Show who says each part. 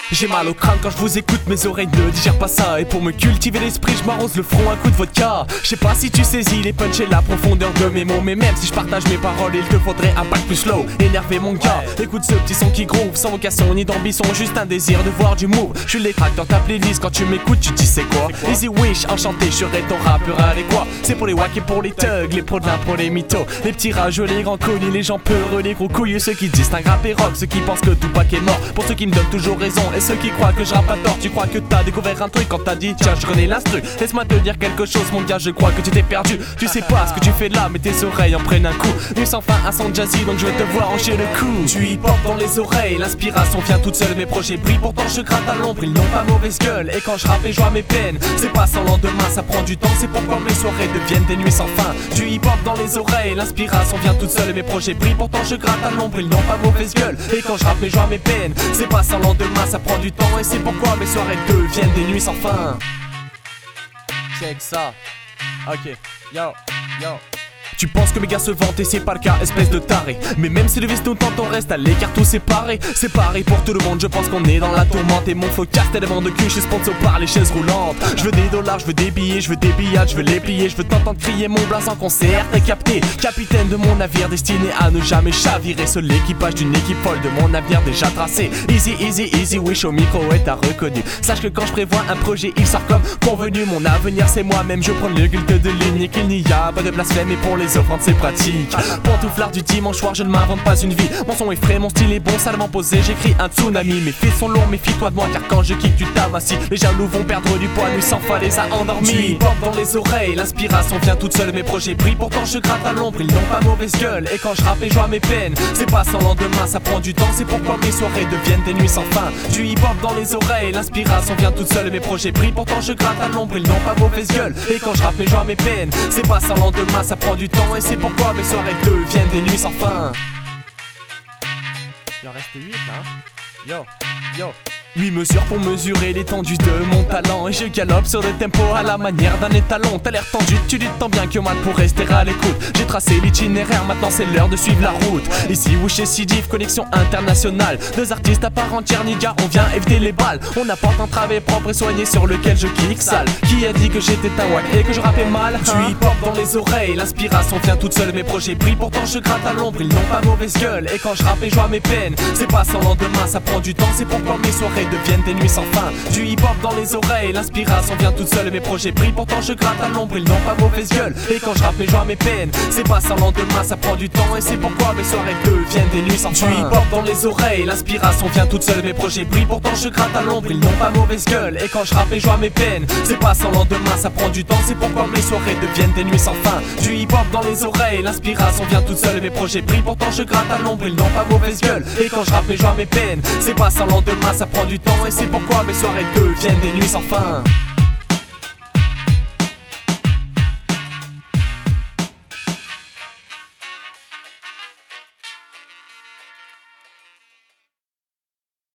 Speaker 1: J'ai mal au crâne quand je vous écoute, mes oreilles ne digèrent pas ça. Et pour me cultiver l'esprit, je m'arrose le front un coup de vodka. Je sais pas si tu saisis les punchs et la profondeur de mes mots, mais même si je partage mes paroles, il te faudrait un bac plus slow. Énervé mon gars, écoute ce petit son qui groove, sans vocation ni d'ambition, juste un désir de voir du move. Je suis les tracks dans ta playlist, quand tu m'écoutes, tu dis c'est quoi? Easy Wish, enchanté, je serai ton rappeur adéquat. C'est pour les wack et pour les thugs, les pros de l'impro, les mythos, les petits rageux, les grands connus, les gens peureux, les gros couilleux, ceux qui disent un rap et rock, ceux qui pensent que Tupac est mort, pour ceux qui me donnent toujours raison, et ceux qui croient que je rappe à tort. Tu crois que t'as découvert un truc quand t'as dit tiens je connais l'instru. Laisse-moi te dire quelque chose mon gars, je crois que tu t'es perdu. Tu sais pas ce que tu fais là mais tes oreilles en prennent un coup. Nuit sans fin un son jazzy donc je vais te voir hancher le coup. Tu y portes dans les oreilles, l'inspiration vient toute seule. Mes projets brillent pourtant je gratte à l'ombre, ils n'ont pas mauvaise gueule. Et quand je rappe et je vois mes peines, c'est pas sans lendemain, ça prend du temps. C'est pourquoi mes soirées deviennent des nuits sans fin. Tu y portes dans les oreilles, l'inspiration vient toute seule. Mes projets brillent pourtant je gratte à l'ombre, ils n'ont pas mauvaise gueule. Et quand je rappe et je vois mes peines, c'est pas sans lendemain, ça prend du temps. Et c'est pourquoi mes soirées deviennent des nuits sans fin. Check ça. Ok, yo, yo. Tu penses que mes gars se vantent et c'est pas le cas, espèce de taré. Mais même si le vice nous tente, on reste à l'écart tout séparés. C'est pareil pour tout le monde, je pense qu'on est dans la tourmente. Et mon focus tellement de cul, je suis sponsor par les chaises roulantes. Je veux des dollars, je veux des billets, je veux des billades, je veux les plier. Je veux t'entendre crier mon blaze en concert, t'es capté. Capitaine de mon navire destiné à ne jamais chavirer. Seul l'équipage d'une équipe folle de mon avenir déjà tracé. Easy, easy, easy, wish au micro et t'as reconnu. Sache que quand je prévois un projet, il sort comme convenu. Mon avenir c'est moi-même, je prends le culte de l'unique. Il n'y a pas de blasphème et pour les offrandes c'est pratique. Pantouflard du dimanche soir, je ne m'invente pas une vie. Mon son est frais, mon style est bon, salement posé, j'écris un tsunami. Mes fils sont longs, méfie-toi de moi car quand je kick tu t'amassis. Les jaloux vont perdre du poids, nuit sans falaise à endormir. Tu y portes dans les oreilles, l'inspiration vient toute seule. Mes projets brillent, pourtant je gratte à l'ombre, ils n'ont pas mauvaise gueule. Et quand je rappe et je vois mes peines, c'est pas sans lendemain, ça prend du temps. C'est pourquoi mes soirées deviennent des nuits sans fin. Tu y portes dans les oreilles, l'inspiration vient toute seule. Mes projets brillent, pourtant je gratte à l'ombre, ils n'ont pas mauvaise gueule. Et quand je rappe et je vois mes peines, c'est pas sans lendemain, ça prend du temps. Et c'est pourquoi mes soirées deviennent des nuits sans fin. Il en reste 8 là. Yo, yo. 8 mesures pour mesurer l'étendue de mon talent. Et je galope sur le tempo à la manière d'un étalon. T'as l'air tendu, tu dis tant bien que mal pour rester à l'écoute. J'ai tracé l'itinéraire, maintenant c'est l'heure de suivre la route. Ici Wish et Sidif, connexion internationale. Deux artistes à part entière, nigga, on vient éviter les balles. On apporte un travail propre et soigné sur lequel je kick sale. Qui a dit que j'étais un wack et que je rappais mal? Tu y portes dans les oreilles, l'inspiration vient toute seule. Mes projets brillent, pourtant je gratte à l'ombre, ils n'ont pas mauvaise gueule. Et quand je rappe et je vois mes peines, c'est pas sans lendemain, ça prend du temps. C'est pourquoi mes soirées deviennent des nuits sans fin. Du hip-hop dans les oreilles, l'inspiration vient toute seule. Mes projets brillent, pourtant je gratte à l'ombre, ils n'ont pas mauvaise gueule. Et quand je rappe et je vois mes peines, c'est pas sans lendemain, ça prend du temps. Et c'est pourquoi mes soirées deviennent des nuits sans fin. Du hip-hop dans les oreilles, l'inspiration vient toute seule. Mes projets brillent, pourtant je gratte à l'ombre, ils n'ont pas mauvaise gueule. Et quand je rappe et je vois mes peines, c'est pas sans lendemain, ça prend du temps. C'est pourquoi mes soirées deviennent des nuits sans fin. Du hip-hop dans les oreilles, l'inspiration vient toute seule. Mes projets brillent, pourtant je gratte à l'ombre, ils n'ont pas mauvaise gueule. Et quand je rappe et je vois mes peines, c'est pas sans lendemain, ça prend du temps. Et c'est pourquoi mes soirées deviennent des nuits sans fin.